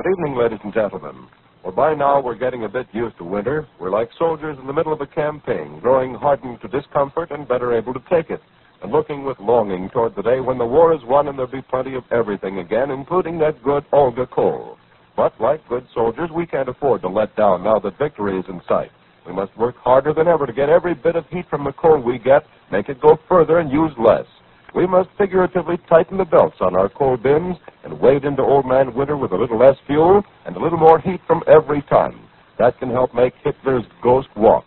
Good evening, ladies and gentlemen. Well, by now we're getting a bit used to winter. We're like soldiers in the middle of a campaign, growing hardened to discomfort and better able to take it, and looking with longing toward the day when the war is won and there'll be plenty of everything again, including that good Olga coal. But like good soldiers, we can't afford to let down now that victory is in sight. We must work harder than ever to get every bit of heat from the coal we get, make it go further and use less. We must figuratively tighten the belts on our coal bins and wade into Old Man Winter with a little less fuel and a little more heat from every ton. That can help make Hitler's ghost walk.